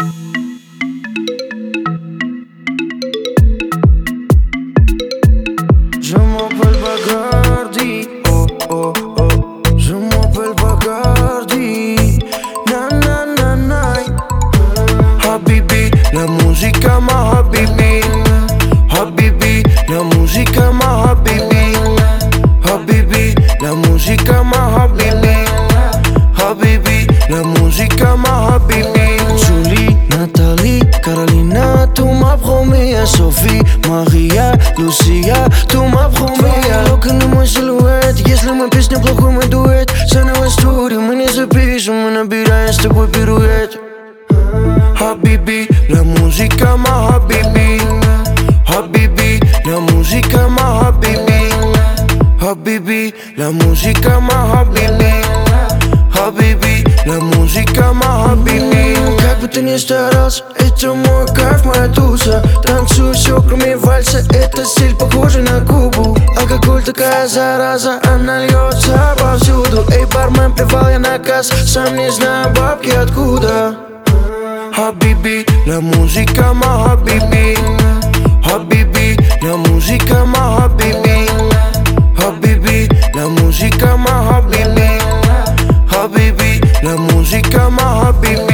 Je m'appelle Bacardi, oh oh oh. Je m'appelle Bacardi, na na na na. Habibi, la musica ma Habibi. Habibi, la musica ma Habibi. Habibi, la musica ma Habibi. Habibi, la musica ma Habibi. Julie, Nathalie, Carolina, tu m'as promis. Sophie, Maria, Lucia, tu m'as promis. Лока на мой силуэт, если мы песня плохой, мы дуэт. Заново историю мы не запишем, мы набираем с тобой пируэт. Habibi, la musica ma Habibi. Habibi, la musica ma Habibi. Habibi, la musica ma Habibi. Habibi, la musica ma Habibi. Как бы ты ни старался, это мой кайф, моя туса. Танцую все, кроме вальса, это стиль похожий на Кубу. Алкоголь такая зараза, она льется повсюду. Эй, бармен, плевал я на касс, сам не знаю бабки откуда. Habibi, la musica ma Habibi. Habibi, la musica ma Habibi. Habibi, la musica ma Habibi. Habibi, la musica ma Habibi.